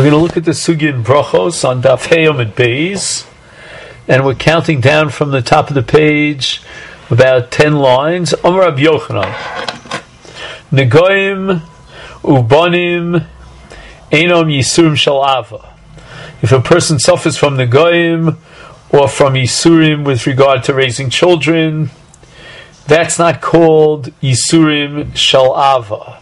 We're going to look at the Sugya in Brachos on Daf Heyom at Beis, and we're counting down from the top of the page about 10 lines. Omer Rab Yochanan, Negoim Ubanim Einom Yisurim Shel Ava. If a person suffers from Negoim or from Yisurim with regard to raising children, that's not called Yisurim Shel Ava.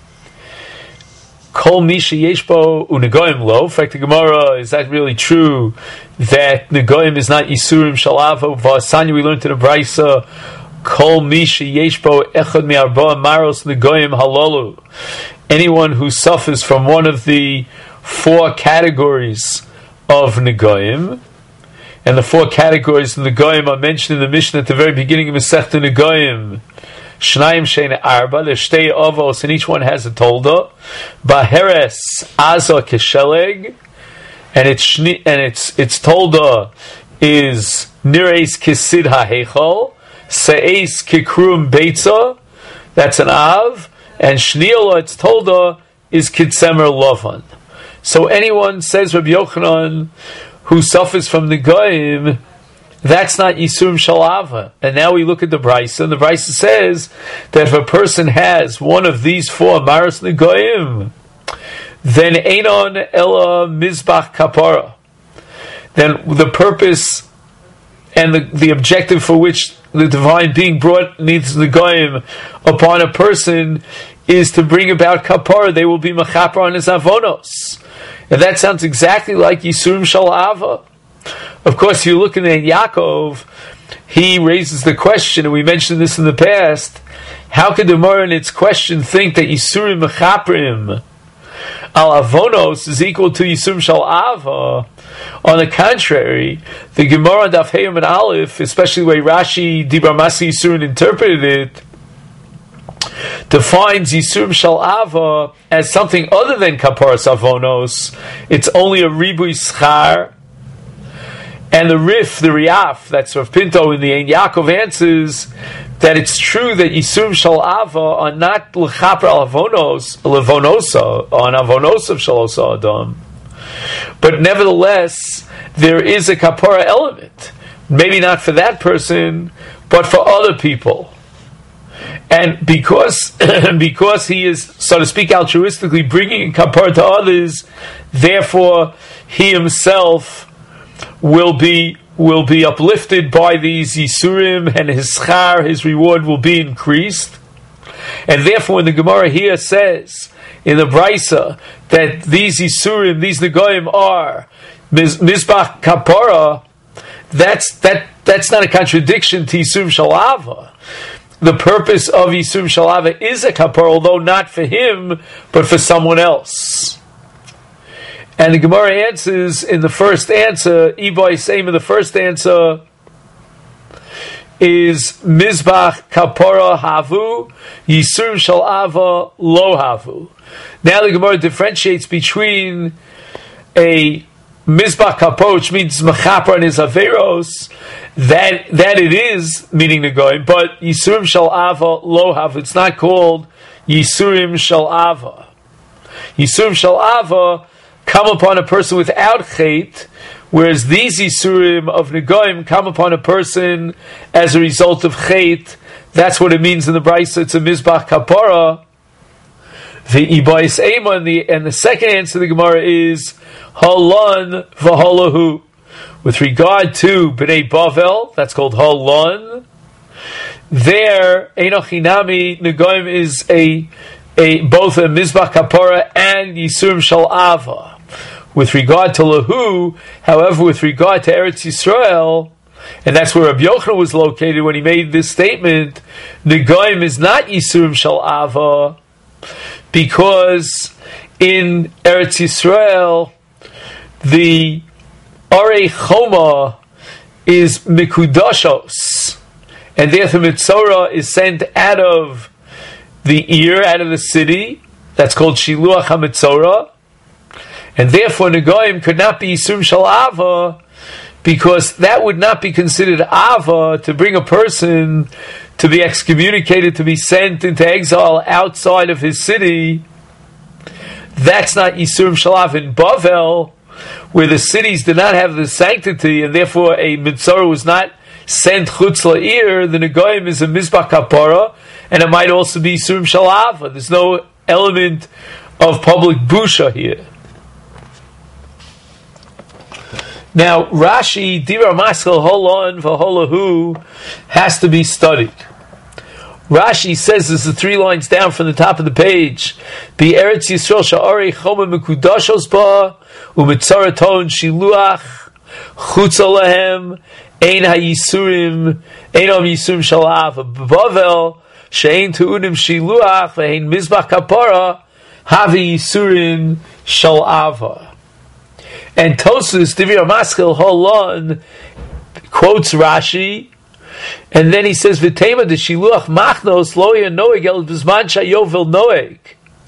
Kol Misha Yeshbo Unegoim Lo. In fact, the Gemara, is that really true that Negoim is not Yisurim Shel Ava? V'asanya, we learned in the Brisa, Kol Misha Yeshbo Echad Mi'arba Maros Negoim Halalu. Anyone who suffers from one of the 4 categories of Negoim, and the 4 categories of Negoim are mentioned in the Mishnah at the very beginning of Masechta Negoim. Shnayim Shein Arba, there's Shtei Avos, and each one has a tolda. Baheres Aza Kesheleg, and its tolda is Nireis Kisid HaHeichal, Se'es Kikrum Beitza, that's an Av, and Shniela, its tolda is Kidsemer Lovan. So anyone, says Rabbi Yochanan, who suffers from the Goyim, that's not Yisurim Shel Ava. And now we look at the Brisa, and the Brisa says that if a person has one of these 4 Maros Negoim, then Einon Ela Mizbach Kapara. Then the purpose and the objective for which the divine being brought needs Negoim upon a person is to bring about Kapara. They will be Mechaper on his Avonos. And that sounds exactly like Yisurim Shel Ava. Of course, you look at Yaakov, he raises the question, and we mentioned this in the past, how could the Gemara in its question think that Yisurim Mechaprim al Avonos is equal to Yisurim Shel Ava? On the contrary, the Gemara on Daf Heyom and Aleph, especially the way Rashi Dibar Masi Yisurim interpreted it, defines Yisurim Shel Ava as something other than Kaparas Avonos. It's only a Ribui Schar. And the Riaf, that's Rav Pinto in the Ein Yaakov, answers that it's true that Yisurim Shel Ava are not l'chaper al levonosa, on avonos of Shalosa Adam. But nevertheless, there is a kapara element. Maybe not for that person, but for other people. And because he is, so to speak, altruistically bringing kapara to others, therefore he himself will be uplifted by these Yisurim, and his schar, his reward, will be increased. And therefore, when the Gemara here says in the Brisa that these Yisurim, these Negoim are Mizbach Kapara, that's not a contradiction to Yisurim Shel Ava. The purpose of Yisurim Shel Ava is a Kapara, although not for him, but for someone else. And the Gemara answers in the first answer, Ibai same in the first answer, is Mizbach Kapara Havu, Yisurim Shel Ava Lo Havu. Now the Gemara differentiates between a Mizbach Kapara, which means Mechaper and his Averos, that it is, meaning the Goyim, but Yisurim Shel Ava Lo Havu. It's not called Yisurim Shel Ava. Yisurim Shel Ava come upon a person without chait, whereas these Yisurim of Negoim come upon a person as a result of chait. That's what it means in the Brisa. It's a Mizbach Kapara. The Ibayis Ema, and the second answer to the Gemara is Halon v'Halahu. With regard to Bnei Bavel, that's called Halon. There, Einochinami, Negoim is both a Mizbach Kapara and Yisurim Shel Ava. With regard to Lahu, however, with regard to Eretz Yisrael, and that's where Rabbi Yochanan was located when he made this statement, Negoim is not Yisurim Shel Ava, because in Eretz Yisrael, the Arei Choma is Mikudashos, and therefore Mitzorah is sent out of the ear, out of the city. That's called Shiluach HaMitzorah. And therefore, Negoim could not be Yisurim Shel Ava, because that would not be considered Ava to bring a person to be excommunicated, to be sent into exile outside of his city. that's not Yisurim Shalav. In Bavel, where the cities did not have the sanctity, and therefore a Mitzorah was not sent Chutz La'ir, the Negoim is a Mizbach Kapara, and it might also be Yisurim Shalav. There's no element of public busha here. Now, Rashi, Dira Maskal Holon V'Holahu, has to be studied. Rashi says, this is 3 lines down from the top of the page, Be Eretz Yisrael Sha'ari Choma Mekudashos Ba, U'Mitzaraton Shiluach, Chutz Olahem, Ein HaYisurim, Ein Om Yisurim Shalav, Bavel, She'ein Tu'unim Shiluach, Ve'ein Mizbach Kapara, Havi Yisurim Shalava. And Tosfos, Divir Maskil Holon, quotes Rashi, and then he says, V'tema de Shiluach Machnos Loya Noeg El Bizman Shayovel Noeg.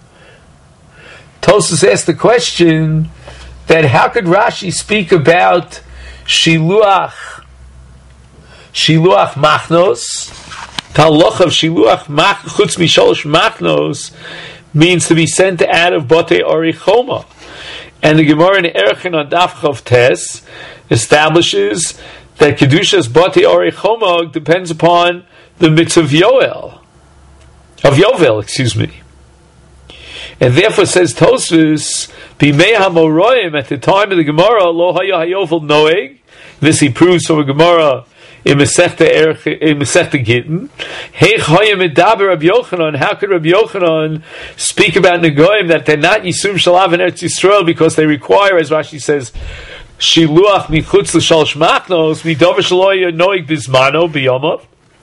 Tosfos asked the question that how could Rashi speak about Shiluach Machnos? Taloch of Shiluach Chutz Misholosh Machnos means to be sent out of Batei Ori Choma. And the Gemara in Erechin on Daf Chav Tes establishes that Kedushas Batei Ori Choma depends upon the mitzvah of Yovel, And therefore says Tosfos, Bimei HaMoroim, at the time of the Gemara, Lo Haya HaYovel Noeg, this he proves from a Gemara in Masechta Gittin. Heich Haya Medaber Rabbi Yochanan, how could Rabbi Yochanan speak about Negoim that they're not Yisurim Shalav in Eretz Yisrael because they require, as Rashi says, Shiluach Michutz L'Shalosh Machnos, Midover Shaloya Noeg Bizmano B'Yomav.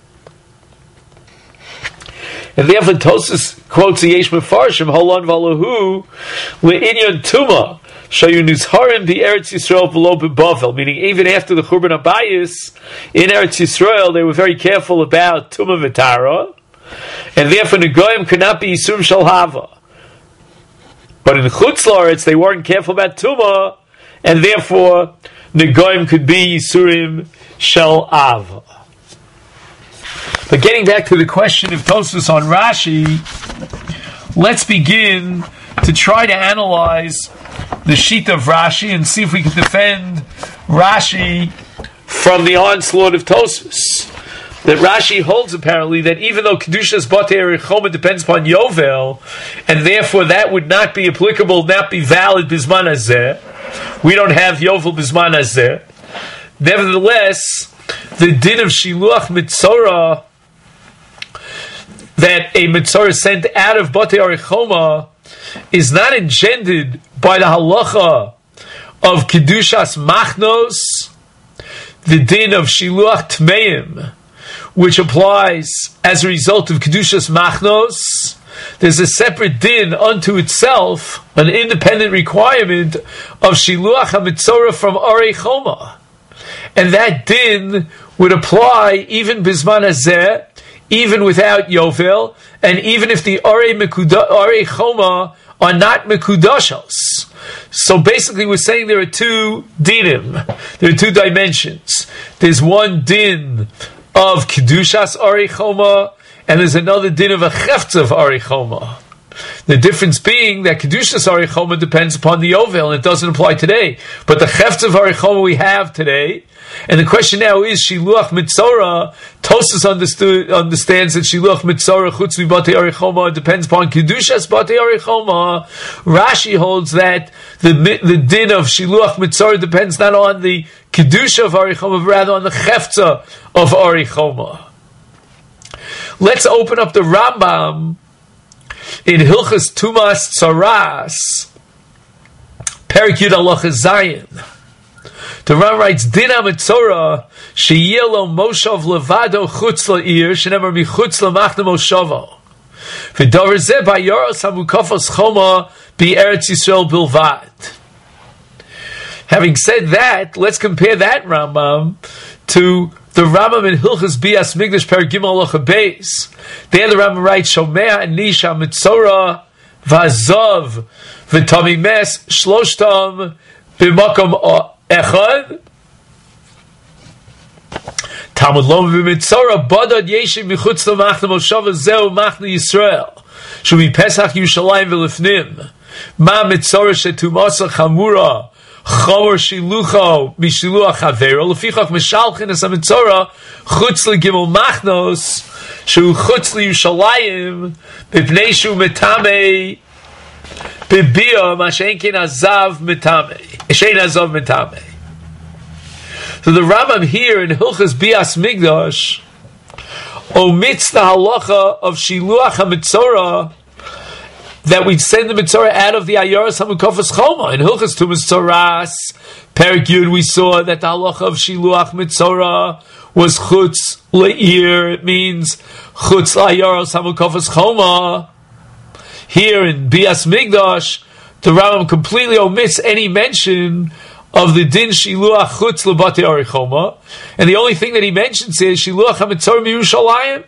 And therefore Tosfos quotes the Yesh Mefarshim, Holon V'Alahu, Le'inyan Tuma, Shayu Nizharim Bi Eretz Yisrael V'lo B'Bavel, meaning even after the Churban Abayis, in Eretz Yisrael, they were very careful about Tuma V'Tara, and therefore Negoim could not be Yisurim Shalhava. But in Chutz La'aretz, they weren't careful about Tuma, and therefore Negoim could be Yisurim Shalhava. But getting back to the question of Tosfos on Rashi, let's begin to try to analyze the sheet of Rashi and see if we can defend Rashi from the onslaught of Tosfos. That Rashi holds apparently that even though Kedushas Batei Ori Choma depends upon Yovel, and therefore that would not be applicable, not be valid Bizman Hazeh. We don't have Yovel Bizman Hazeh. Nevertheless, the din of Shiluach Mitzorah, that a Mitzorah sent out of Batei Ori Choma is not engendered by the halacha of Kedushas Machnos, the din of Shiluach Tmeim, which applies as a result of Kedushas Machnos. There's a separate din unto itself, an independent requirement of Shiluach HaMitzorah from Ori Choma. And that din would apply even Bizman Hazeh, even without Yovel, and even if the Ori Choma are not Mekudashos. So basically we're saying there are 2 dinim, there are 2 dimensions. There's one din of Kedushas Ori Choma, and there's another din of a Cheftz of Ori Choma. The difference being that Kedushas Ori Choma depends upon the Yovel, and it doesn't apply today. But the Cheftz of Ori Choma we have today. And the question now is, Shiluach Mitzorah, Tosfos understands that Shiluach Mitzorah, Chutz Batei Ori Choma, depends upon Kedushas Batei Ori Choma. Rashi holds that the din of Shiluach Mitzorah depends not on the Kedusha of Ori Choma, but rather on the Cheftza of Ori Choma. Let's open up the Rambam in Hilchas Tumas Tzaras, Perek Yud Halacha Zayin. The Ram writes, Din HaMitzorah, Sheyelo Moshav Levado Chutz La'ir, Shenemar Michutz L'machna Moshavo. V'davar Zeh Bayoros HaMukafos Choma B'Eretz Yisrael Bilvad. Having said that, let's compare that Rambam to the Rambam in Hilchas Bias Migdash Perek Gimel Halacha Beis. There the Rambam writes, Shomea Anish HaMitzorah V'Azov V'Tamimes Shloshtam B'Makom Echad Talmud Lom B'Mitzorah Badad Yeshim Michutz L'Machna Moshava Zeu Machna Yisrael Shumi Pesach Yushalayim V'Lifnim Ma mitzora shetumasa chamura chomer shilucho mishiluach havero lefichach mishalchin es hamitzora chutz legimel machnos shu chutz liyushalayim b'pnei shu metame b'biyah mashenkin azav metame shein azav metame. So the Rambam here in Hilchas Bias Migdash omits the halacha of shiluach hamitzora, that we'd send the mitzora out of the Ayaros HaMukafas Choma. In Hilchas Tumas Tzoras, Perek Yud, we saw that the halacha of Shiluach Mitzora was Chutz Le'ir. It means Chutz Ayaros HaMukafas Choma. Here in Bias Migdash, the Rambam completely omits any mention of the din Shiluach Chutz Lebate Arichoma. And the only thing that he mentions is Shiluach HaMitzora Mirushalayim.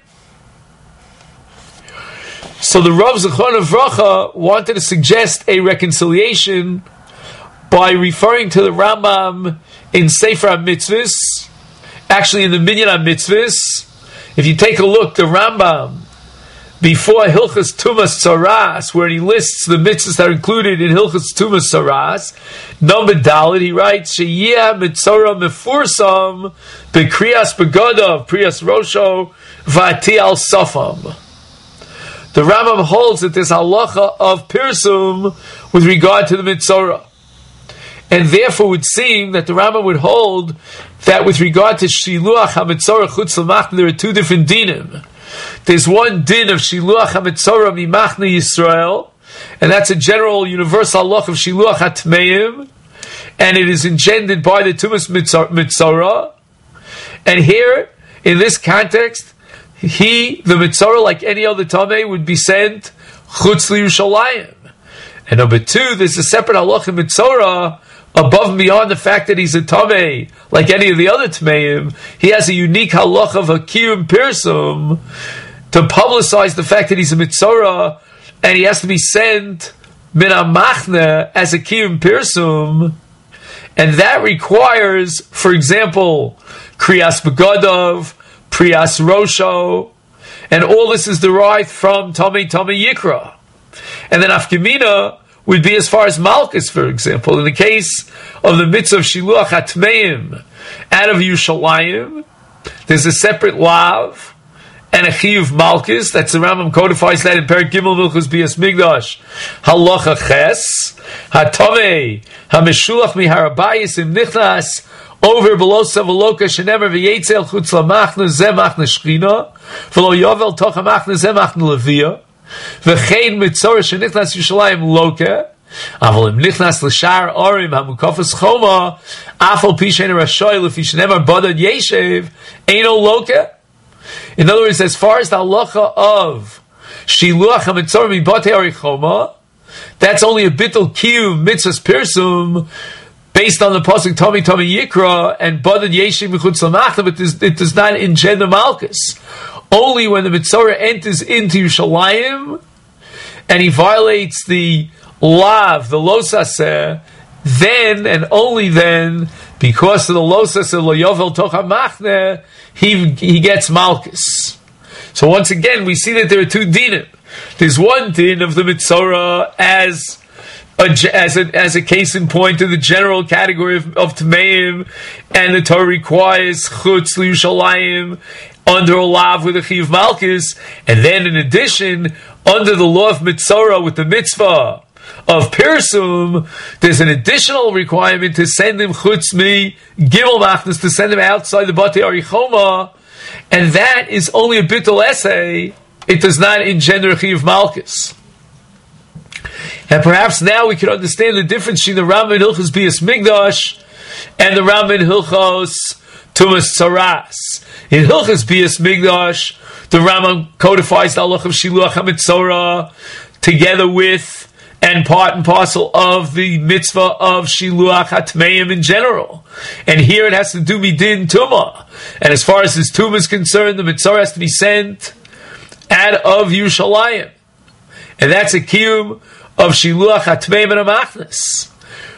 So the Rav Zechron of Vracha wanted to suggest a reconciliation by referring to the Rambam in Sefer HaMitzvahs, actually in the Minyan HaMitzvahs. If you take a look, the Rambam, before Hilchas Tumas Tzoras, where he lists the mitzvahs that are included in Hilchas Tumas Tzoras, number Dalet, he writes, Sheyeh mitzora mefursam bekriyas begodav, priyas rosho, v'ati al sofam. The Rambam holds that there's halacha of pirsum with regard to the mitzora. And therefore would seem that the Rambam would hold that with regard to shiluach ha-mitzora chutz l'machna, there are two different dinim. There's one din of shiluach ha-mitzora mimachna Yisrael, and that's a general universal halacha of shiluach ha-tmeim, and it is engendered by the tumas mitzora. And here, in this context, the mitzora, like any other tamei, would be sent chutz liyushalayim. And number two, there's a separate halacha mitzora above and beyond the fact that he's a tamei, like any of the other tameim. He has a unique halacha of hakiyum pirsum to publicize the fact that he's a mitzora, and he has to be sent min hamachne as a kiyum pirsum, and that requires, for example, kriyas begodav, priyas rosho, and all this is derived from Tamei Yikra. And then Afkamina would be as far as Malchus, for example. In the case of the mitzvah of Shiluach HaTmeim out of Yerushalayim, there's a separate lav and a chiyuv Malchus. That's the Rambam codifies that in Perek Gimel Milchus Bias Migdash. Halacha Ches, HaTamei, HaMeshulach Miharabayis Im Nichnas, over below Savaloka Shenemer v'Yetzel Chutz LaMachna Zeh Machna Shchina v'lo Yovel Tocha Machna Zeh Machna Levia v'chein Mitzora Shenichnas Yushalayim Loka Aval Im Nichnas L'Shar Orim HaMukafas Choma Afal Pishen Rashoy L'fi Shenemer Badad Yeshev Eino Loka. In other words, as far as the halacha of Shiluach HaMitzora Mibate Arichoma, that's only a bittul kiyum mitzvahs pirsum based on the pasuk Tami Yikra and Badad Yeshiv Mechutz L'Machna, but it does not engender Malchus. Only when the Mitzora enters into Yerushalayim and he violates the lav, the losaseh, then and only then, because of the losaseh lo yovel tocha machne, he gets Malchus. So once again, we see that there are two dinim. There's one din of the Mitzora as a case in point to the general category of Tmeim, and the Torah requires Chutz L'Yushalayim under a lav with a Chiv Malchus, and then in addition, under the law of Mitzora with the mitzvah of Pirsum, there's an additional requirement to send him Chutz Mi Gimel Machnas, to send him outside the Batei Arichoma, and that is only a bittul essay. It does not engender Chiv Malchus. And perhaps now we can understand the difference between the Rambam in Hilchos Bias Migdash and the Rambam in Hilchos Tumas Tzoras. In Hilchos Bias Migdash, the Rambam codifies the halach of Shiluach HaMitzora together with and part and parcel of the mitzvah of Shiluach HaTmeim in general. And here it has to do midin Tumah. And as far as this Tumah is concerned, the Mitzora has to be sent out of Yerushalayim. And that's a kiyum of Shiluach HaTmeim and HaMachnas.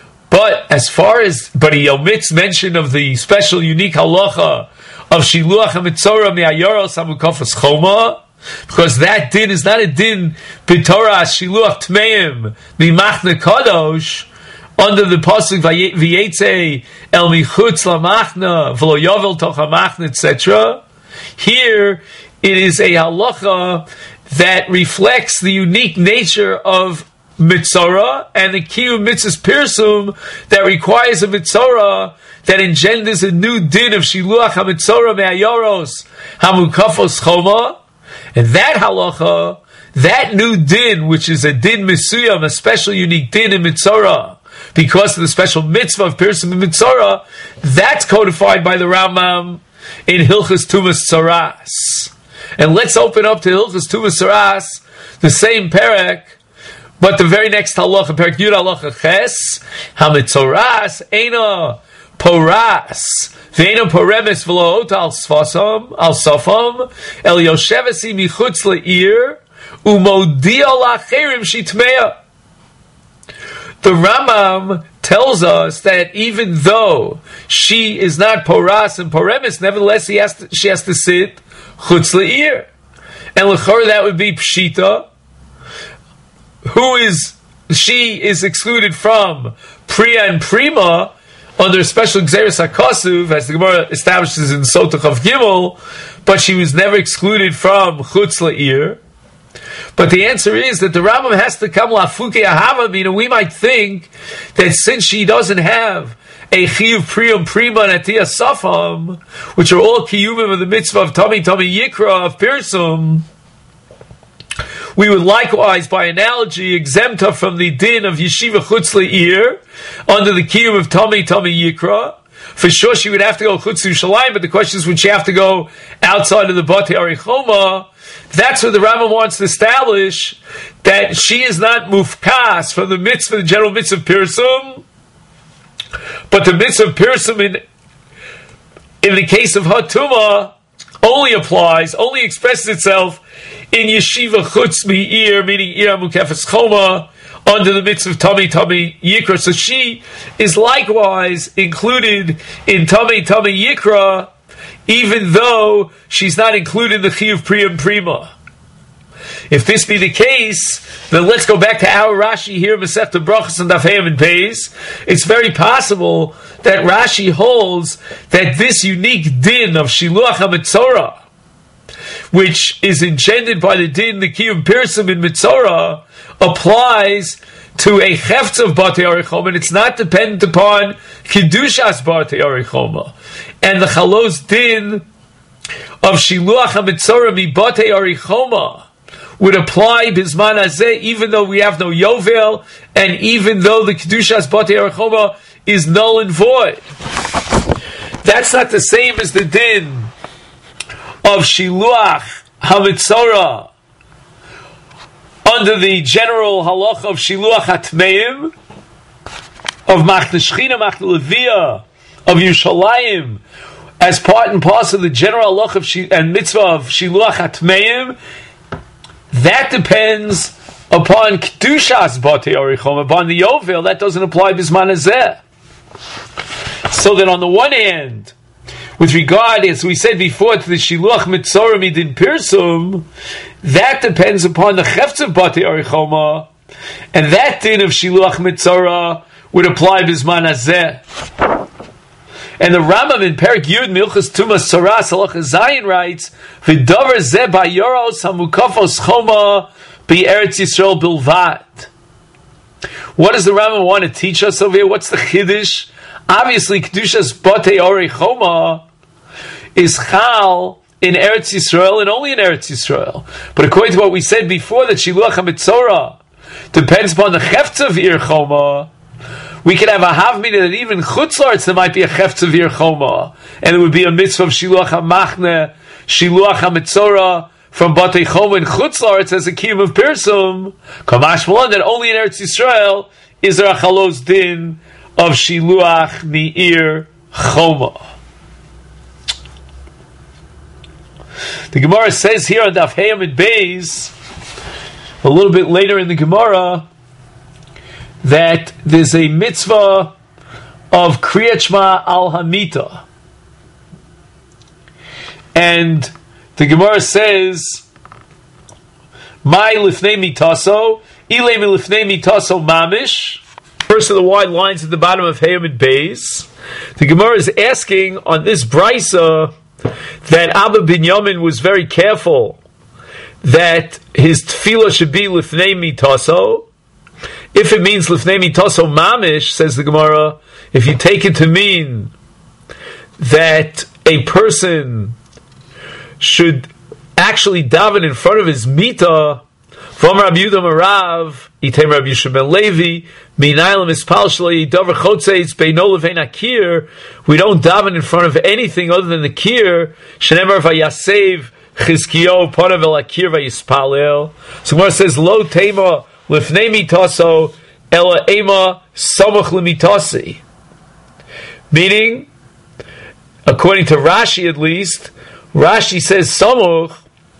But he omits mention of the special unique halacha of Shiluach HaMitzora Me'ayoros HaMukafas Choma, because that din is not a din b'Torah shiluach tmeim mimachne kadosh under the pasuk v'yetze el michutz lamachna v'lo yovel toch hamachna, etc. Here it is a halacha that reflects the unique nature of mitzora and the kiyum mitzvahs pirsum that requires a mitzora that engenders a new din of shiluach hamitzora me'ayoros hamukafos choma. And that halacha, that new din, which is a din misuyam, a special unique din in mitzora, because of the special mitzvah of pirsum and mitzora, that's codified by the Rambam in Hilchas Tumas Tzaras. And let's open up to Hilchas Tumas Tzaras, the same perek, but the very next halacha, perek Yud halacha ches, hamitzoras eina poras, ve'eina poremes v'lo ot al sofam, el yoshevasi michutz le'ir, umodia la'cherim shitmeya. The Rambam tells us that even though she is not poras and poremes, nevertheless she has to sit chutz le'ir. And l'chor that would be pshita. She is excluded from priya and prima under special Gzeres HaKasuv, as the Gemara establishes in Sotach of Gimel, but she was never excluded from chutz le'ir. But the answer is that the Rambam has to come la'fuke ahava, meaning we might think that since she doesn't have a chiyuv priyum prima and atiyah safam, which are all kiyumim of the mitzvah of Tami Yikra, of Pirsum, we would likewise, by analogy, exempt her from the din of Yeshiva Chutz Le'ir under the kiyum of Tami Yikra. For sure, she would have to go Chutz Yerushalayim, but the question is, would she have to go outside of the Batei Arichoma? That's what the Rambam wants to establish, that she is not mufkas from the mitzvah, the general mitzvah of Pirsum, but the mitzvah of Pirsum in the case of Hatuma only expresses itself in Yeshiva Chutz Me'ir, meaning Ir Mukefes Choma, under the mitzvah of Tami Yikra. So she is likewise included in Tami Yikra, even though she's not included in the Chiyuv Priyam Prima. If this be the case, then let's go back to our Rashi here, Masechta Brachos and Daf Heyam and Beis. It's very possible that Rashi holds that this unique din of Shiluach HaMitzorah, which is engendered by the din, the Kiyum Pirsum in Mitzorah, applies to a Cheftz of Batei Arichoma, and it's not dependent upon Kedushas Batei Arichoma. And the Chalos din of Shiluach HaMitzorah mi Batei Arichoma would apply Bizman Hazeh, even though we have no Yovel, and even though the Kedushas Batei Arichoma is null and void. That's not the same as the din of Shiluach HaMitzorah under the general halacha of Shiluach HaTmeim, of Machne Shechina, Machne Leviyah, of Yerushalayim, as part and parcel of the general halacha and mitzvah of Shiluach HaTmeim. That depends upon Kedushas Batei Arichoma. Upon the Yovel, that doesn't apply Bizman Hazeh. So that on the one hand, with regard, as we said before, to the Shiluach Mitzorah Midin Pirsum, that depends upon the Cheftz of Batei Arichoma, and that din of Shiluach Mitzorah would apply Bizman Hazeh. And the Rambam in Perek Yud Milchas Tumas Tzaras Halacha Zayin writes, "V'davar zeh bayoros hamukafos choma be'eretz Yisrael bilvad." What does the Rambam want to teach us over here? What's the chiddush? Obviously, Kedushas Batei Arichoma is chal in Eretz Yisrael and only in Eretz Yisrael. But according to what we said before, that Shiluach HaMitzorah depends upon the Cheftz of Ir Choma, we could have a havmina that even chutzlarts there might be a Cheftz of Ir Choma, and it would be a mitzvah of Shiluach HaMachne, Shiluach HaMitzorah from Batei Choma and chutzlarts as a kiyum of Pirsum, Kamash Malon, that only in Eretz Yisrael is there a chalos din of Shiluach Me'ir Choma. The Gemara says here on Daf Heyam and Beis, a little bit later in the Gemara, that there's a mitzvah of Kriyat Shema al Hamita. And the Gemara says My lifnei mitaso, ilay mi lifnei mitaso mamish. First of the wide lines at the bottom of Hayamid Beis. The Gemara is asking on this brisa that Abba Binyamin was very careful that his tefillah should be lifnei mitaso. If it means lifnei mitaso mamish, says the Gemara, if you take it to mean that a person should actually daven in front of his mita, from Rabbi Yehuda Marav, Item Rabbi Yishmael ben Levi, Minaylam Ispal Shalei Davar Chotzeitz Beino Levein Akir. We don't daven in front of anything other than the kir. Shenemar Vayasev Chizkiyo Panav El Akir Vayispalel. So Gemara says Lo Tema Lifnei Mitaso Ela Ema Samach Lemitasi. Meaning, according to Rashi at least, Rashi says Samach,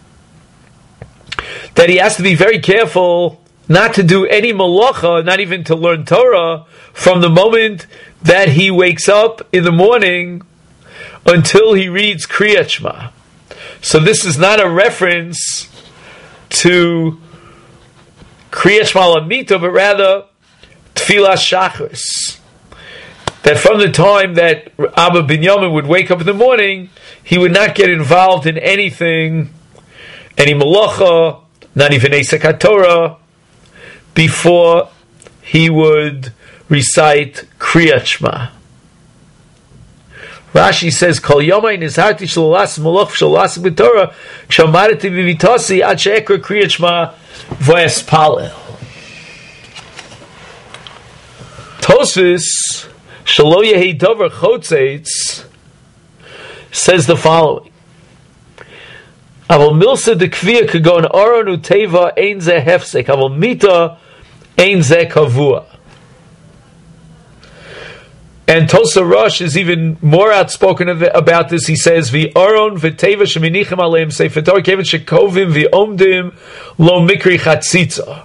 that he has to be very careful not to do any malacha, not even to learn Torah, from the moment that he wakes up in the morning until he reads Kriyat Shema. So this is not a reference to Kriyat Shema Lamita, but rather Tfilas Shachris. That from the time that Abba Binyamin would wake up in the morning, he would not get involved in anything, any malacha, not even Esek HaTorah, before he would recite Kriyat Shema. Rashi says, Kol Yomai Nizharti Shalolas Malach Shalolas B'Torah Kshamarati V'Vitasi Ad She'ekra Kriyat Shema V'Espalel. Tosfos Shelo Yehi Dover Chotzeitz says the following. Aval milsa de kviya kagon aron uteva ein ze hefsek. Aval mita ein ze kavua. And Tosa Rosh is even more outspoken about this. He says, "Vi aron v'teva sheminichem aleim sefer Torah kevin shekovim v'omdim lo mikri chatzitza."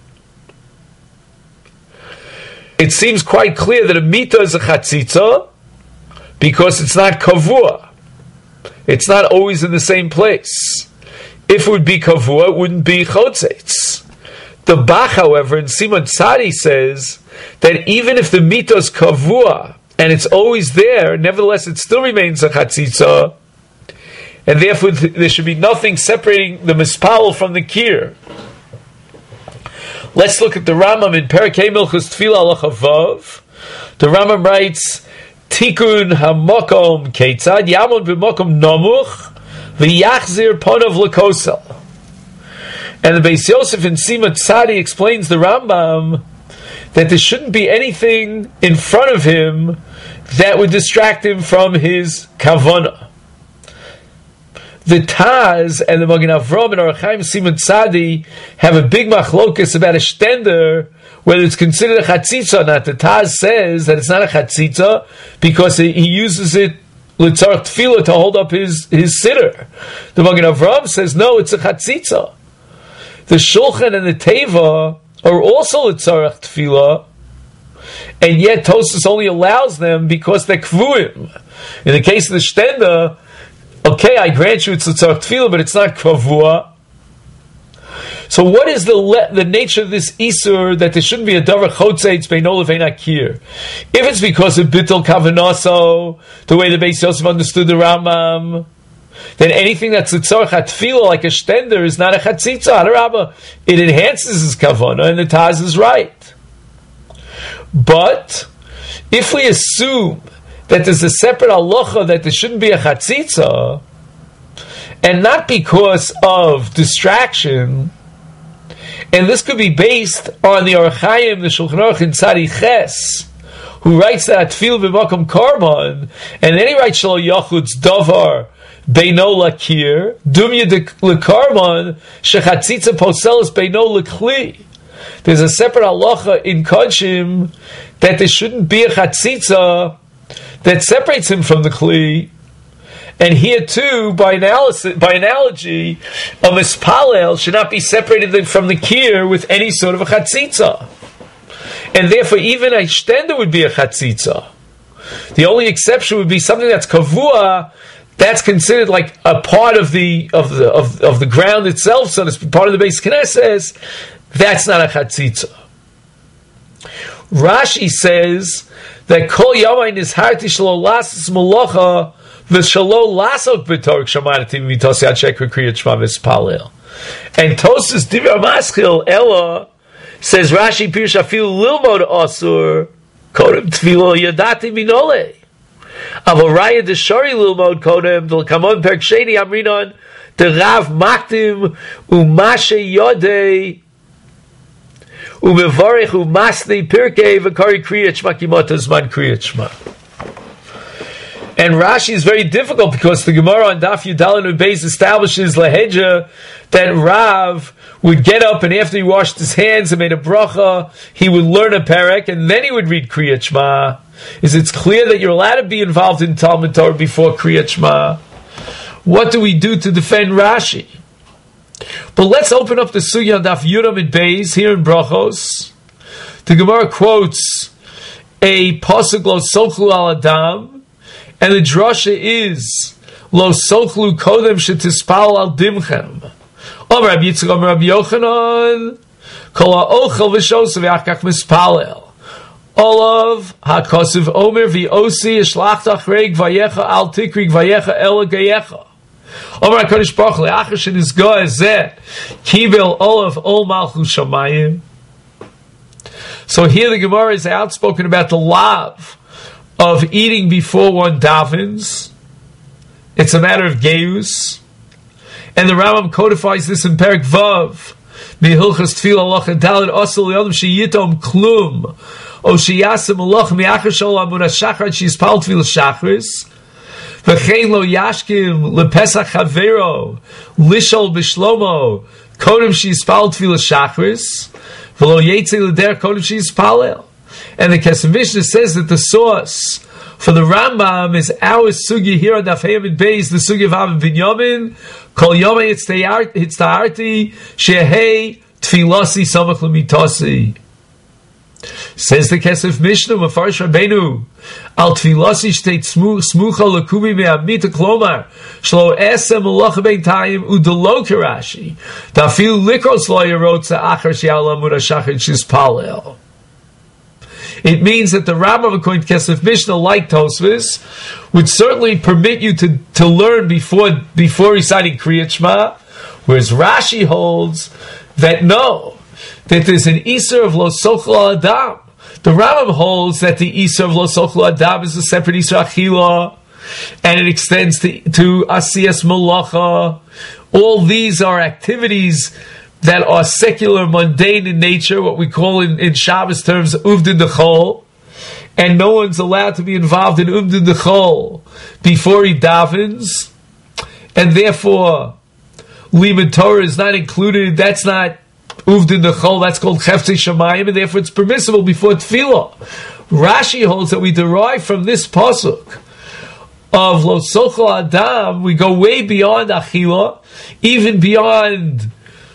It seems quite clear that a mita is a chatzitza because it's not kavua. It's not always in the same place. If it would be kavua, it wouldn't be chotzetz. The Bach, however, in Simon Tzadi says that even if the mita is kavua and it's always there, nevertheless it still remains a chatzitza, and therefore there should be nothing separating the mispal from the kir. Let's look at the Rambam in Perikei Milchus Tefillah Halacha Vav. The Rambam writes, Tikun hamakom keitzad yamon b'makom nomuch v'yachzir ponav lekosel. And the Beis Yosef in Sima Tzadi explains the Rambam that there shouldn't be anything in front of him that would distract him from his kavanah. The Taz and the Magen Avraham and Orach Chaim Simon Tzadi have a big machlokas about a shtender, whether it's considered a chatzitza or not. The Taz says that it's not a chatzitza because he uses it l'tzarech tefillah to hold up his siddur. The Magen Avraham says no, it's a chatzitza. The Shulchan and the Teva are also l'tzarech tefillah, and yet Tosfos only allows them because they're kvuim. In the case of the shtender, okay, I grant you it's l'tzarech tefillah, but it's not kavua. So what is the nature of this isur that there shouldn't be a davar chotzeitz beino levein akir? If it's because of bittul kavanaso, the way the Beis Yosef understood the Rambam, then anything that's l'tzarech hatefillah, like a shtender, is not a chatzitza. Harabah, it enhances his kavanah, and the Taz is right. But if we assume that there's a separate halacha that there shouldn't be a chatzitza, and not because of distraction, and this could be based on the Orach Chaim, the Shulchan Aruch in Tzadi Ches, who writes that tefillah b'makom karban, and then he writes shelo yachutz davar beino lakir dumya lekarban shechatzitza poselis beino lekli. There's a separate halacha in Kodshim that there shouldn't be a chatzitza that separates him from the kli. And here too, by analogy, a mispalel should not be separated from the kir with any sort of a chatzitza. And therefore, even a shtender would be a chatzitza. The only exception would be something that's kavua, that's considered like a part of the ground itself, so to speak, part of the base Knesset. That's not a chatzitza. Rashi says that kol yamayin is harti shelo lasas malacha v'shelo lasok b'torek shamanatim mitasi adshekra kriyat shema v'spalel. And Tosas Divrei Maschil Ella says Rashi Pirush Afilu Lilmod Asur Kodem Tvilo Yadati Minole Avaraya Deshari Lilmod Kodem V'Kamon Perk Sheni Amrinon Derav Maktim Umashe Yodei Umevarech Umasni Pirkei V'Kari Kriyat Shema Kimota Zman Kriyat Shema. And Rashi is very difficult because the Gemara on Daf Yudalin and Beis establishes Lahedja that Rav would get up and after he washed his hands and made a bracha, he would learn a perek and then he would read Kriyat Shema. It's clear that you're allowed to be involved in Talmud Torah before Kriyat Shema. What do we do to defend Rashi? But let's open up the Sugya on Daf Yudam and Beis here in Brachos. The Gemara quotes a pasuk Lo Sochlu Al Adam. And the drasha is Lo sochlu kodem shetispal al dimchem. Omer Rabbi Yitzchak, Omer Rabbi Yochanan, Kol ha'ochel v'shosav yachkach mispalel. Olav ha'kosiv Omer v'osi yishlachtach reg vayecha al tikrig vayecha ela gayecha. Omer HaKadosh Baruch Hu le'achar shenizgo ezeh kibel olav ol malchus shamayim. So here the Gemara is outspoken about the lav of eating before one davens. It's a matter of geus. And the Rambam codifies this in Perek Vav. Mihilchas Tefillah Halacha Daled Asel Yodam Sheyitom Klum O Sheyasim Malach Miachar Shol Amun HaShachar Sheyispal Tefillah Shachris V'chein Lo Yashkim LePesach Havero Lishol B'Shlomo Kodem Sheyispal Tefillah Shachris V'lo Yetze L'der Kodem Sheyispalel. And the Kesef Mishnah says that the source for the Rambam is our sugi here on Daf Hamid Beis, the sugi of Avin Binyamin, Kol Yomei Hitzta'arti, Shehei Tfilasi Samach L'mitasi. Says the Kesef Mishnah, Mefarish Rabbeinu, Al Tfilasi Shteit Smucha L'kubi Me'amita Klomar, Shlo Esem L'locha Bein Tayim Udelo Karashi, Dafil Likros Lo Yerotza Achar She'al Amud HaShachar Shizpalel. It means that the Rambam, according to Kesef Mishnah, like Tosfos, would certainly permit you to learn before reciting Kriyat Shema, whereas Rashi holds that no, that there's an Isur of Lo Sochel Adam. The Rambam holds that the Isur of Lo Sochel Adam is a separate Isur Achila, and it extends to Asiyas Malacha. All these are activities that are secular, mundane in nature, what we call in Shabbos terms, Uvdin Dechol, and no one's allowed to be involved in Uvdin Dechol before he davens, and therefore Limud Torah is not included. That's not Uvdin Dechol, that's called Cheftzei Shamayim, and therefore it's permissible before Tefillah. Rashi holds that we derive from this pasuk of Lo Sochel Adam, we go way beyond Achila, even beyond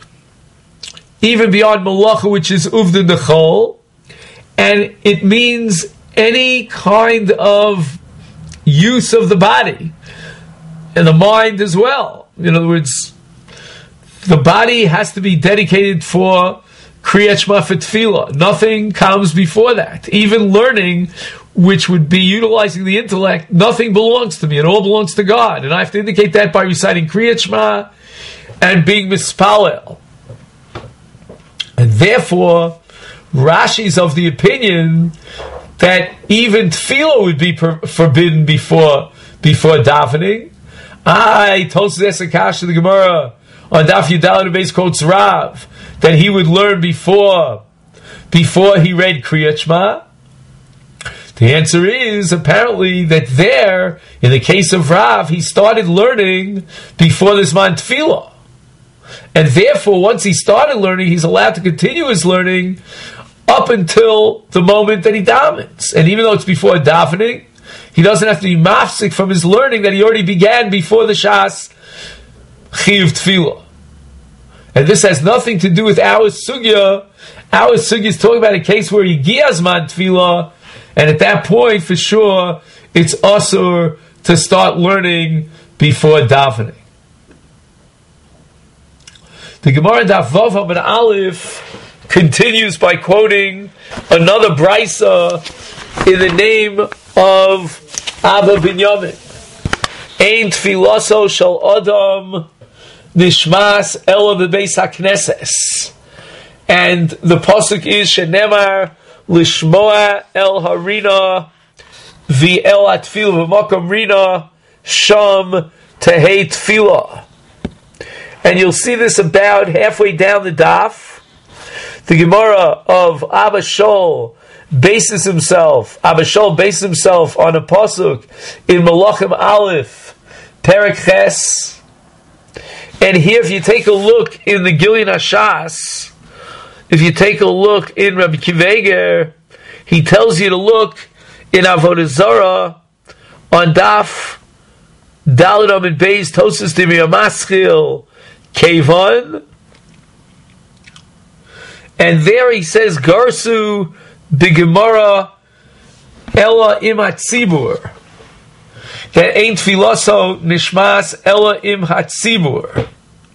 Malacha, which is Uvdin Dechol, and it means any kind of use of the body and the mind as well. In other words, the body has to be dedicated for Kriyat Shema for Tefillah. Nothing comes before that. Even learning, which would be utilizing the intellect, nothing belongs to me. It all belongs to God. And I have to indicate that by reciting Kriyat Shema and being mispalel. And therefore, Rashi's of the opinion that even tefillah would be forbidden before davening. Tosfos Esakash to the Gemara on Daf Yudalin Beis quotes Rav that he would learn before he read Kriyat Shema. The answer is apparently that there, in the case of Rav, he started learning before this man tefillah. And therefore, once he started learning, he's allowed to continue his learning up until the moment that he davens. And even though it's before davening, he doesn't have to be mafsik from his learning that he already began before the Shas Chiyuv Tefillah. And this has nothing to do with our sugya. Our sugya is talking about a case where Yigiaz Man Tefillah, and at that point, for sure, it's asur to start learning before davening. The Gemara Daf Vav Amud Aleph continues by quoting another brisa in the name of Abba Binyamin. Ein tfilaso shel adam nishmas ela bebeis hakneses. And the pasuk is shenemar lishmoa el harina vi el atfil v'makom rina sham tehei tfilah. And you'll see this about halfway down the daf. The Gemara of Abba Shaul bases himself on a pasuk in Malachim Aleph, Perek Ches. And here, if you take a look in the Gilyon HaShas, if you take a look in Rabbi Kiveger, he tells you to look in Avodah Zarah on daf Daled Amud Beis Tosas Dimir Maschil Kevan, and there he says Garsu B'Gemara Ella Im Hatzibur, that ain't filoso nishmas Ella Im Hatzibur.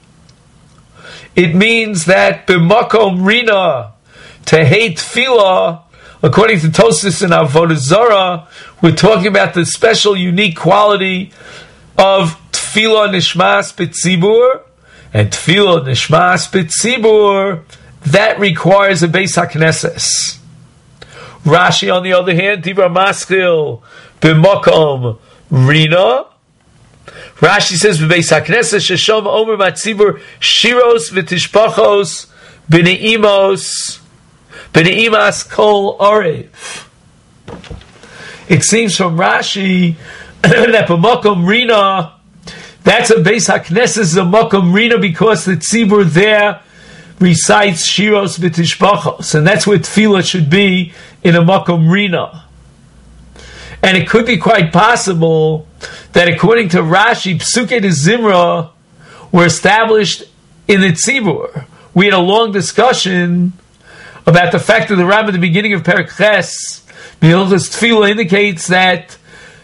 It means that b'makom rina tehei tefillah, according to Tosfos and Avodah Zarah, we're talking about the special, unique quality of tefillah nishmas b'tzibur, and tefillah nishmas b'tzibur, that requires a beis hakneses. Rashi, on the other hand, dibra maskil b'makom rina. Rashi says b'beis hakneses sheshom omer matzibur shiros v'tishpachos b'neimos b'neimas kol arev. It seems from Rashi that b'makom rina, that's a beis hakneses, a makom rina, because the tzibur there recites shiros v'tishpachos, and that's where tefillah should be, in a makom rina. And it could be quite possible that, according to Rashi, Psukei de Zimra were established in the tzibur. We had a long discussion about the fact that the Rambam at the beginning of Perek Ches, Mehilchos Tefillah, indicates that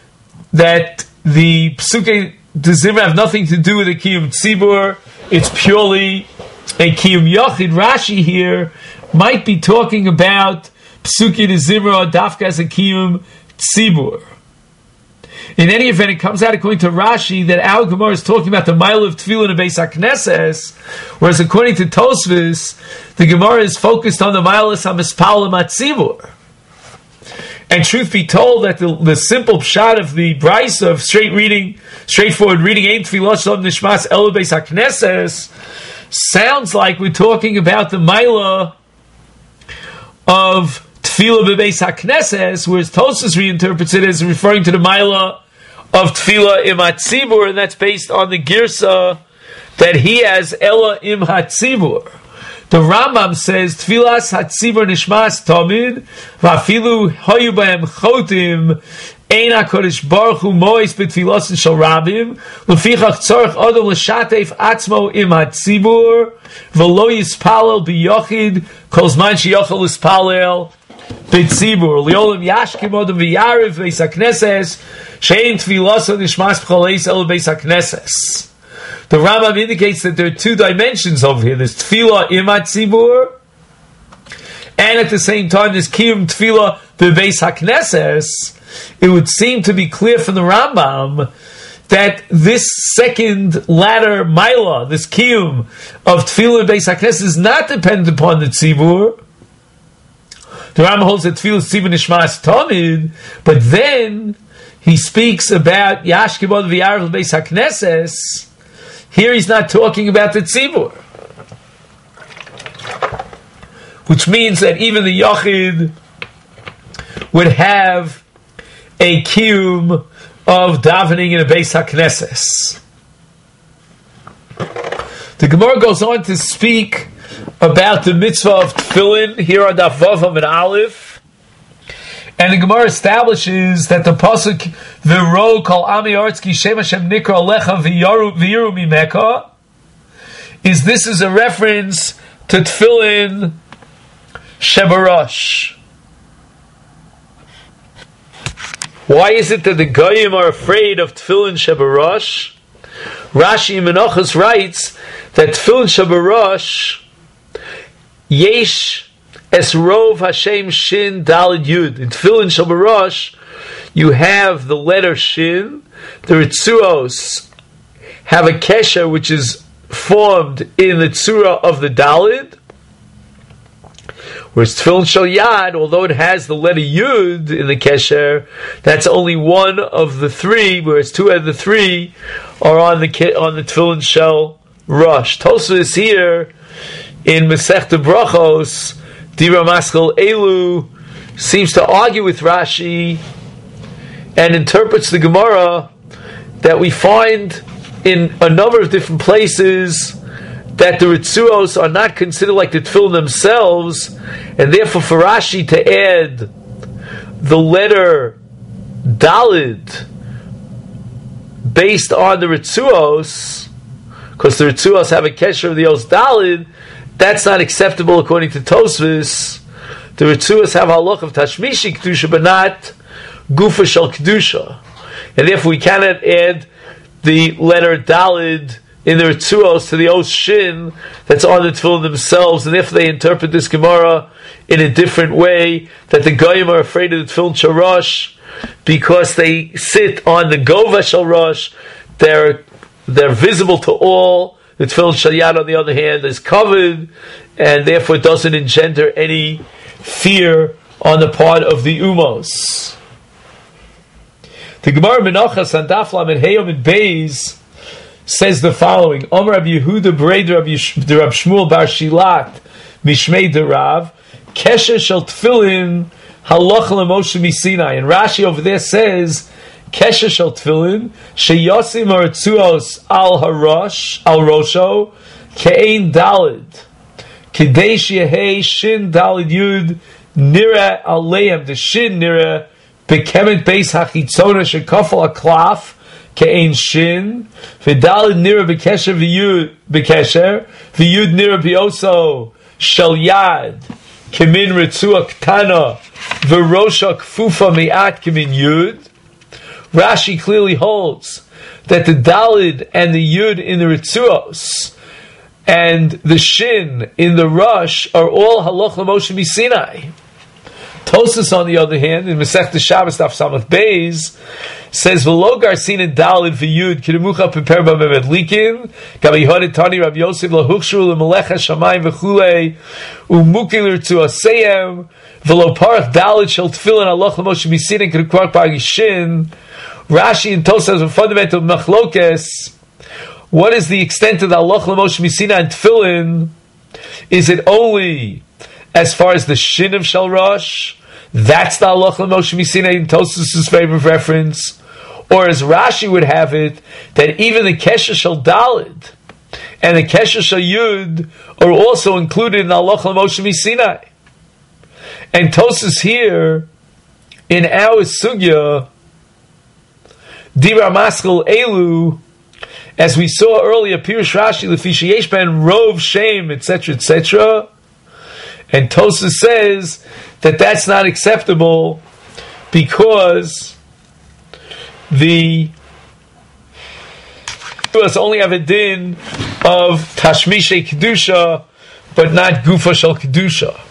the Psukei de Zimra have nothing to do with the Kiyum Tzibur. It's purely a Kiyum Yochid. Rashi here might be talking about Psukei de Zimra Dafka as a Kiyum Tzibur. In any event, it comes out, according to Rashi, that our Gemara is talking about the mile of Tefillah and Beis HaKnesses, whereas according to Tosfos, the Gemara is focused on the mile of HaMispal HaTzibur. And truth be told, that the simple pshat of the brisa of straightforward reading, Ein Tefillah Shalom Nishmas El Beis HaKnesses, sounds like we're talking about the Maila of Tefillah Bebeis HaKnesses, whereas Tosfos reinterprets it as referring to the Maila of Tefillah Im HaTzibur, and that's based on the Girsa that he has Ella Im HaTzibur. The Rambam says Tfilas Hatzibur Nishmas Tamid Vafilu Hoyu B'Hem Chotim Ein HaKodesh Baruch Hu Mois B'Tfilasin Shel Rabim Lefichach Tzorich Adam L'Shatef Atzmo Im HaTzibur V'Lo Yispalel B'Yochid Kol Zman Sheyochel Yispalel B'Tzibur L'Olam Yashkim Odom V'Yariv Beis HaKnesses Shein Tfilaso Nishmas B'Choleis El Beis HaKnesses. The Rambam indicates that there are two dimensions over here. There's Tefillah Im HaTzibur, and at the same time there's Kiyum Tefillah Bebeis HaKnesses. It would seem to be clear from the Rambam that this second latter Maila, this Kiyum of Tefillah Bebeis HaKnesses, is not dependent upon the Tzibur. The Rambam holds that Tefillah Tzibur Nishmas Tamid, but then he speaks about Yashkim Od V'Yarav Bebeis HaKnesses. Here he's not talking about the tzibur, which means that even the Yachid would have a kiyum of davening in a Beis HaKnesses. The Gemara goes on to speak about the mitzvah of tefillin here on Daf Vav Amud Aleph. And the Gemara establishes that the pasuk V'ro kol ami artz ki shem Hashem nikra alecha v'yiru mimeka is a reference to tefillin shebarash. Why is it that the goyim are afraid of tefillin shebarash? Rashi in Menachos writes that Tefillin Shabarosh Yesh Es Rov Hashem Shin Dalid Yud. In Tefillin Shabarosh, you have the letter Shin. The Ritzuos have a kesher which is formed in the tzura of the Dalid. Whereas Tefillin Shal Yad, although it has the letter Yud in the kesher, that's only one of the three, whereas two out of the three are on the Tefillin Shal Rosh. Tosfos here in Masechta Brachos, Dibra Maskal Elu, seems to argue with Rashi and interprets the Gemara that we find in a number of different places that the Ritzuos are not considered like the Tefillin themselves, and therefore for Rashi to add the letter Dalid based on the Ritzuos, because the Ritzuos have a kesher of the Os Dalid, that's not acceptable according to Tosfos. The Ritzuos have halach of Tashmishi Kedusha, but not Gufa Shal Kedusha. And therefore we cannot add the letter Dalid in the Ritzuos to the Os Shin that's on the Tefillin themselves, and if they interpret this Gemara in a different way, that the Goyim are afraid of the Tefillin Shal Rosh because they sit on the Gova Shal Rosh, they're visible to all. The Tefillin Shal Yad, on the other hand, is covered, and therefore it doesn't engender any fear on the part of the Umos. The Gemara Menachos on Daf Lamed Heyom and Beis says the following: Omer Rabbi Yehuda B'rei Rab Shmuel Bar Shilat Mishmei Derav Kesher Shel Tefillin Halach LeMoshe Misinai. And Rashi over there says Kesher Shel Tefillin Sheyosim Aretzuos Al Harosh Al Rosho Ke'ein Dalid Kidei Shehei Shin Dalid Yud Nira Aleim. The Shin Nira Bekemet Beis Hachitzona Shekafal Aklaf Ke'ein Shin V'Dalid Nira Bekesher V'Yud Bekesher V'Yud Nira B'Oso Shel Yad Kemin Ritzua Ktana V'Rosha Kfufa Mi'at Kemin Yud. Rashi clearly holds that the Dalid and the Yud in the Ritzuos and the Shin in the Rosh are all Halach LeMoshe Misinai. Tosfos, on the other hand, in Masechta Shabbos Daf Samach Beis, says V'lo Garsin Dalid V'Yud Kidemucha Piper B'Medlikin Gabi Hodit Tani Rav Yosef LaHuchshru LeMelecha Shamayim V'Chulei Umukilir Tzuaseyem V'lo Parach Dalid Shel Tefillin Halach LeMoshe Misinai Kedekvark B'Agishin. Rashi and Tosfos have a fundamental machlokes. What is the extent of the Halach LeMoshe Misinai and Tefillin? Is it only as far as the Shin of Shel Rosh? That's the Halach LeMoshe Misinai in Tosfos' favorite reference. Or as Rashi would have it, that even the Kesher Shel Dalid and the Kesher Shel Yud are also included in the Halach LeMoshe Misinai. And Tosfos here, in our Sugya, Dibra Maskal Elu, as we saw earlier, Pirush Rashi, Lefi Sheyesh Ben Rov Shem, etc., etc., and Tosfos says that that's not acceptable because the us only have a din of Tashmishe Kedusha, but not Gufa Shel Kedusha.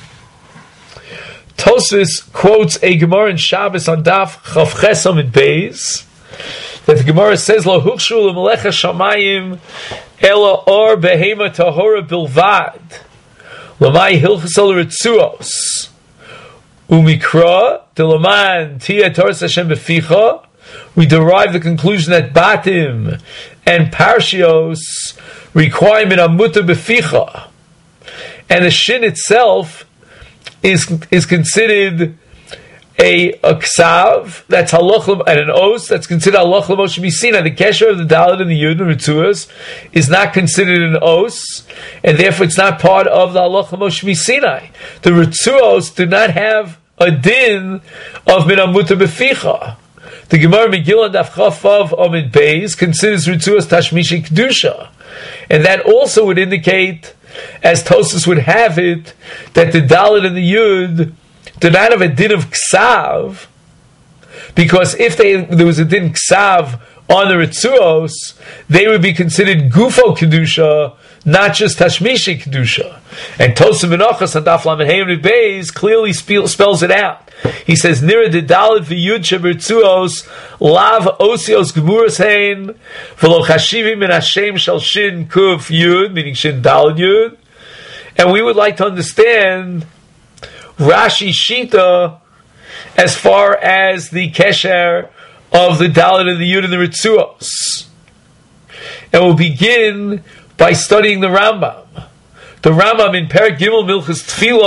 Tosfos quotes a Gemara in Shabbos on Daf Chav Chesam and Beis, that the Gemara says, Lo huchshu l'melecha shamayim ela or behema tahora bilvad l'mai hilchasol ritzuos umikra d'laman tia toras Hashem beficha. We derive the conclusion that batim and parshios require min amuta beficha, and the shin itself is considered a ksav, that's halach, and an os that's considered halach LeMoshe Misinai. The kesher of the Daled and the Yud and Ritzuos is not considered an os, and therefore it's not part of the halach LeMoshe Misinai. The Ritzuos do not have a din of min amuta beficha. The Gemara Megillah Daf Chafav Amid Beis considers Ritzuos Tashmishi Kedusha, and that also would indicate, as Tosfos would have it, that the Daled and the Yud do not have a din of ksav, because if there was a din ksav on the Ritzuos, they would be considered gufo kedusha, not just tashmishi kedusha. And Tosam Menachos on Daf Lamed Hey Amud Beis clearly spells it out. He says, Nira de Dalet v'Yud shebertzuos lav osios gemuras hein v'lo chashivim min Hashem shal shin kuf yud, meaning shin Dalet yud. And we would like to understand Rashi Shita as far as the kesher of the Dalet and the Yud and the Ritzuos. And we'll begin by studying the Rambam. The Rambam in Perek Gimel Hilchos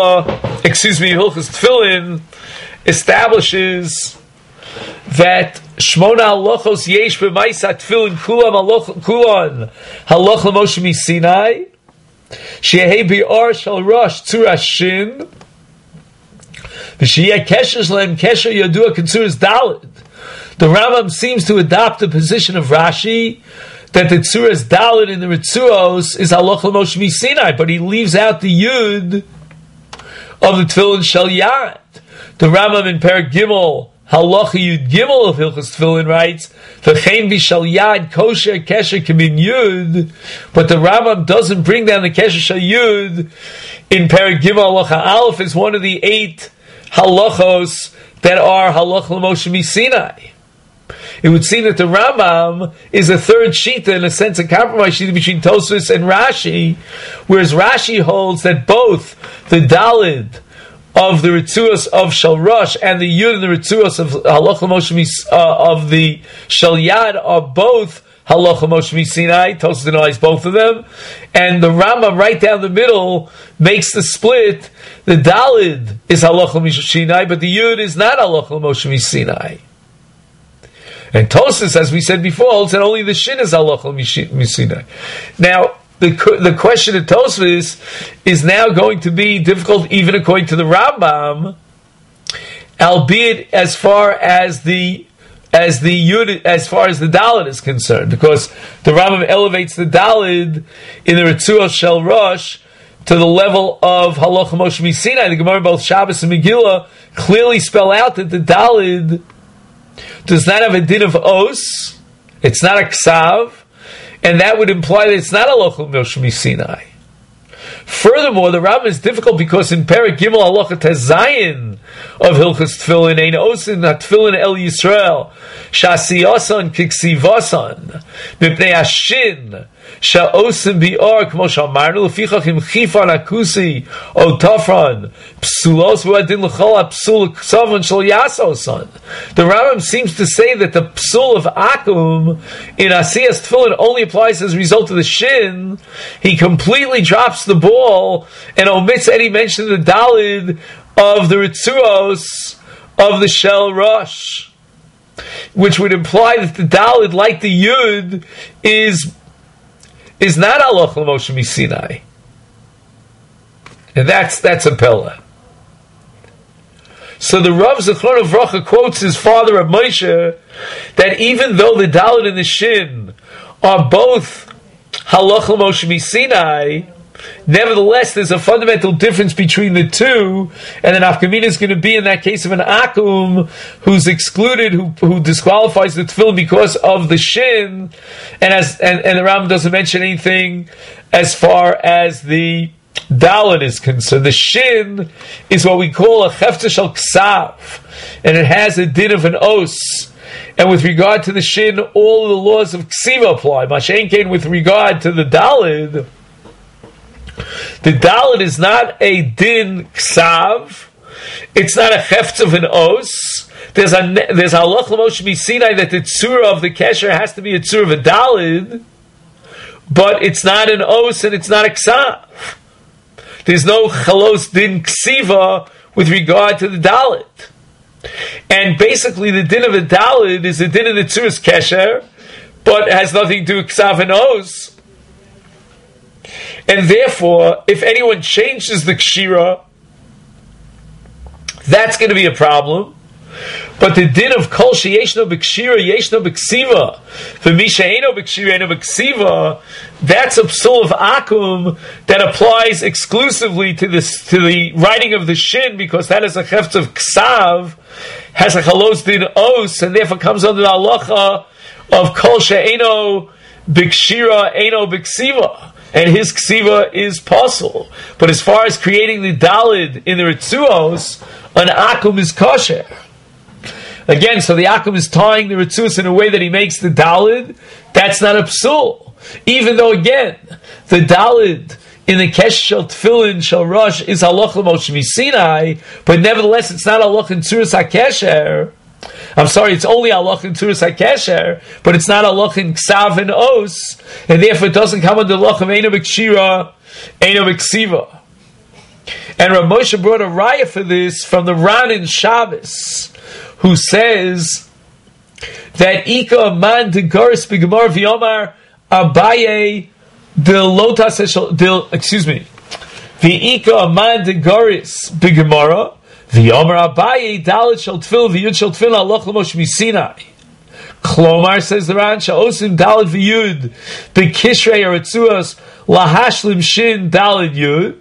Tefillin establishes that Shmona halachos yesh b'maisa tefillin kulan halach l'Moshe miSinai sheyehei bi'ar shel rosh tzura shin v'sheyeh kesher shlem kesher yadua k'tzuras daled. The Rambam seems to adopt the position of Rashi that the tzuras daled in the Ritzuos is halach l'Moshe miSinai, but he leaves out the yud of the tefillin shel yad. The Rambam in Perek Gimel Halacha Yud Gimel of Hilchos Tefillin writes, "V'chein v'shal yad kosher kesher kamin yud," but the Rambam doesn't bring down the kesher shal yud in Perek Gimel Halacha Aleph is one of the 8 halachos that are halach l'Moshe miSinai. It would seem that the Rambam is a third shita, in a sense, a compromise shita between Tosfos and Rashi, whereas Rashi holds that both the Dalid of the Ritzuos of Shal Rosh and the Yud and the Ritzuos of Halach Moshe of the Shal Yad are both Halach Moshe miSinai. Tosfos denies both of them, and the Rambam right down the middle makes the split. The Dalid is Halach miSinai, but the Yud is not Halach Moshe miSinai. And Tosfos, as we said before, holds that only the Shin is Halach miSinai. Now, the question of Tosfos is now going to be difficult, even according to the Rambam, albeit as far as the Yud, as far as the Daled is concerned, because the Rambam elevates the Daled in the Ritzuos Shel Rosh to the level of Halach Moshe miSinai. The Gemara, both Shabbos and Megillah, clearly spell out that the Daled does not have a din of os, it's not a ksav, and that would imply that it's not a Halach Moshe miSinai. Furthermore, the Rambam is difficult because in Perek Gimel Halacha Tezayin of Hilchos Tefillin, Ein Osin HaTefillin El Yisrael, Shasiyasan Kiksivasan, Mipnei Hashin, Sha'osim Bi'ar, Kmo Shamarnu, Lefichach Im Chifan Akusi, O Tafran, Psulos V'adin L'chol HaPsul Ksavan Shal Yasosan. The Rambam seems to say that the Psul of Akum in Asiyas Tefillin only applies as a result of the Shin. He completely drops the ball and omits any mention of the Dalid of the Ritzuos of the Shel Rosh, which would imply that the Dalid, like the Yud, is not Halach Moshe miSinai. And that's a Pella. So the Rav Zichron of Vracha quotes his father Reb Moshe that even though the Dalid and the Shin are both Halach Moshe miSinai, nevertheless, there's a fundamental difference between the two, and the nafkamina is going to be in that case of an akum who's excluded, who disqualifies the tefillin because of the shin, and the Rambam doesn't mention anything as far as the dalet is concerned. The shin is what we call a chefta shel ksav, and it has a din of an os. And with regard to the shin, all the laws of ksiva apply. Mashen Kain with regard to the daled. The Dalet is not a din ksav. It's not a chefts of an os. There's halach l'Moshe miSinai that the tzura of the kesher has to be a tzura of a Daled, but it's not an os and it's not a ksav. There's no chalos din ksiva with regard to the Dalet. And basically the din of a Daled is the din of the tzuras kesher, but it has nothing to do with ksav and os. And therefore, if anyone changes the kshira, that's going to be a problem. But the din of kol sheyeshno b'kshira yeshno b'ksiva, v'misha eino b'kshira eino b'ksiva, that's a psul of akum that applies exclusively to the writing of the shin, because that is a chefetz of ksav, has a chalos din os, and therefore comes under the halacha of kol she'eino b'kshira eino b'ksiva, and his ksiva is pasul. But as far as creating the dalid in the ritzuos, an akum is kosher. Again, so the akum is tying the ritzuos in a way that he makes the dalid. That's not a psul. Even though, again, the dalid in the kesh shel tefillin shel rosh is halach l'Moshe Sinai, but nevertheless it's not halach in tzuras hakesher. I'm sorry, it's only halach in tzuras hakesher, but it's not halach in ksav and os, and therefore it doesn't come under halach of eino b'kshira, eino b'ksiva. And Rav Moshe brought a raya for this from the Ran in Shabbos, who says that Ika man de Goris b'Gemar v'Yomar Abaye the Lotas excuse me, v'Ika man de Goris b'Gemara v'Yomar Abaye Dalit shel Tfil v'Yud shel Tfil halach l'Moshe Sinai. Klomar, says the Ran, sha'osim Dalit v'Yud b'Kishrei Aretzuos lahashlim shin Dalit Yud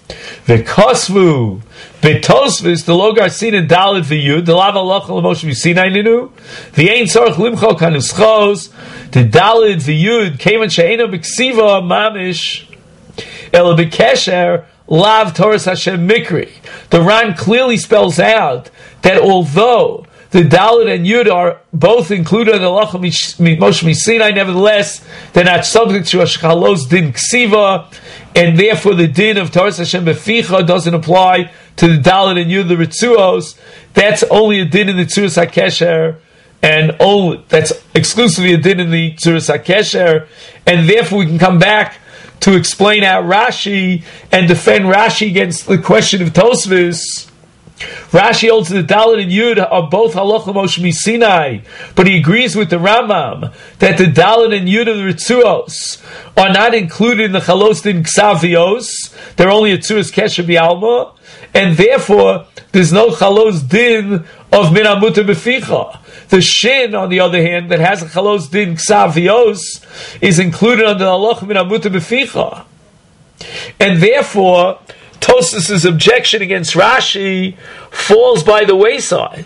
v'Kosvu B'Tosvis, the Logar Sin and Dalit v'Yud, the Lava Lachal Moshe Sinai Ninu, the Ein Tzorach Limchol Kanuschos, the Dalit v'Yud, Keman She'ena B'Ksiva Mamish, Ela B'Kesher, Lav Torah Hashem Mikri. The Ran clearly spells out that although the Dalit and Yud are both included in the Lachal Moshe Sinai, nevertheless, they're not subject to a Shchalos Din Ksiva, and therefore the din of Torah Hashem Beficha doesn't apply to the Dalit and Yud, the Ritzuos. That's only a din in the Tzuras HaKesher, and only that's exclusively a din in the Tzuras HaKesher, and therefore we can come back to explain out Rashi and defend Rashi against the question of Tosfos. Rashi holds that the Dalit and Yud are both halach l'Moshe Sinai, but he agrees with the Rambam that the Dalit and Yud of the Ritzuos are not included in the chalos din ksavios. They're only a tzuras kesher bialma, and therefore there's no chalos din of min amuta beficha. The shin, on the other hand, that has a chalos din ksavios is included under the halach min amuta beficha, and therefore Tosfos' objection against Rashi falls by the wayside.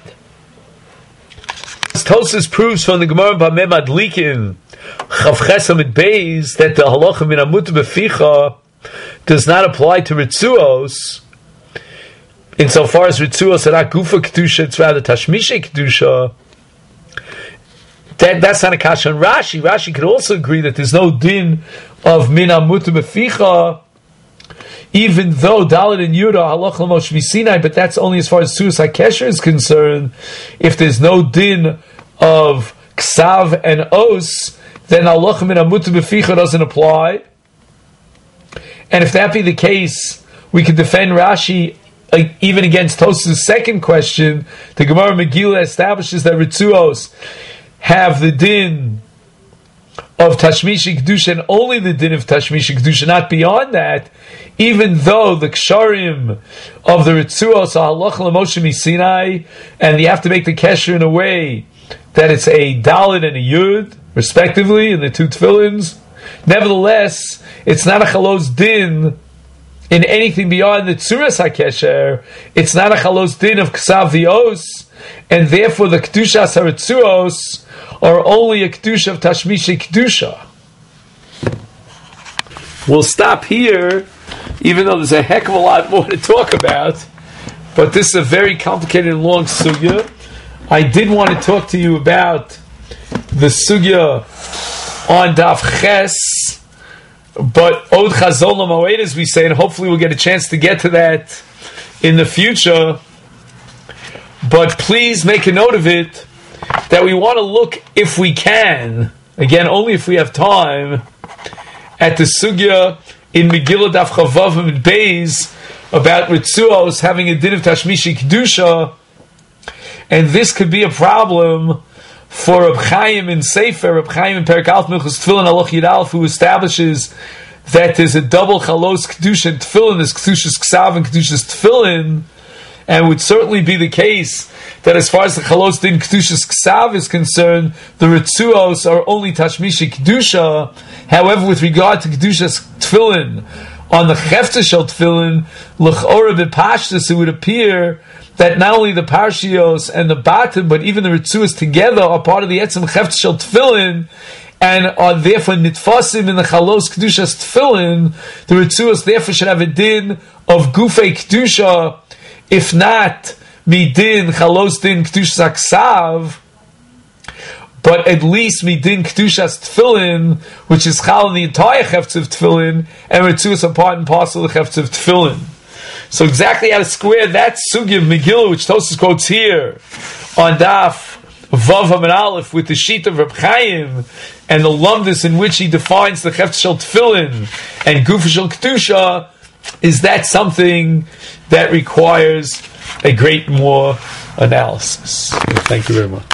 Tosfos proves from the Gemara Bameh Madlikin Chav Chesam Beis that the halacha min amut beficha does not apply to Ritzuos, insofar as Ritzuos are not Gufa Kedusha, it's rather Tashmisha Kedusha. That's not a kasha on Rashi. Rashi could also agree that there's no din of min amut beficha, even though Dalit and Yud are halach l'Moshe Sinai, but that's only as far as Tzuras HaKesher is concerned. If there's no din of Ksav and Os, then halach min amut beficha doesn't apply. And if that be the case, we could defend Rashi even against Tosfos' second question. The Gemara Megillah establishes that Ritzuos have the din of Tashmishi Kedusha and only the din of Tashmishi Kedusha, not beyond that, even though the Ksharim of the Ritzuos are halach l'Moshe Sinai, and you have to make the kesher in a way that it's a Dalit and a Yud, respectively, in the two tefillins. Nevertheless, it's not a chalos din in anything beyond the Tzuras HaKesher. It's not a chalos din of Ksav v'Os, and therefore the Kedushas HaRitzuos are only a Kedusha of Tashmishi Kedusha. We'll stop here, even though there's a heck of a lot more to talk about, but this is a very complicated and long sugya. I did want to talk to you about the sugya on Daf Ches, but Od Chazon L'Moed, as we say, and hopefully we'll get a chance to get to that in the future. But please make a note of it, that we want to look, if we can, again, only if we have time, at the sugya in Megillah Daf Chavav and Beis about Ritzuos having a din of Tashmishi Kedusha, and this could be a problem for Reb Chaim in Sefer, Reb Chaim in Perek Aleph Milchus Tefillin Halach Yud Aleph, who establishes that there's a double Chalos Kedusha in Tefillin, there's Kedushas Ksav and Kedushas Tefillin, and it would certainly be the case that as far as the Chalos Din Kedushas Ksav is concerned, the Ritzuos are only Tashmishi Kedusha. However, with regard to Kedushas Tfilin, on the Chefta Shel Tfilin, L'chora B'Pashtus, it would appear that not only the Parshios and the Batim, but even the Ritzuos together are part of the Etzem Chefta Shel Tfilin, and are therefore nitfasim in the Chalos Kedushas Tfilin. The Ritzuos therefore should have a din of Gufei Kedusha, if not Midin Chalos Din Kedushas Aksav, but at least Midin Kedushas Tfilin, which is Chal in the entire Chefta of Tfilin, and Ritzuos are part and parcel of the Chefta of Tfilin. So exactly how to square that sugi of Megillah, which Tosfos quotes here on Daf Vav Hamid Aleph with the sheet of Reb Chaim and the lumdus in which he defines the Chefta Shel Tfilin and Gufa Shel Kedusha, is that something that requires a great more analysis? Thank you very much.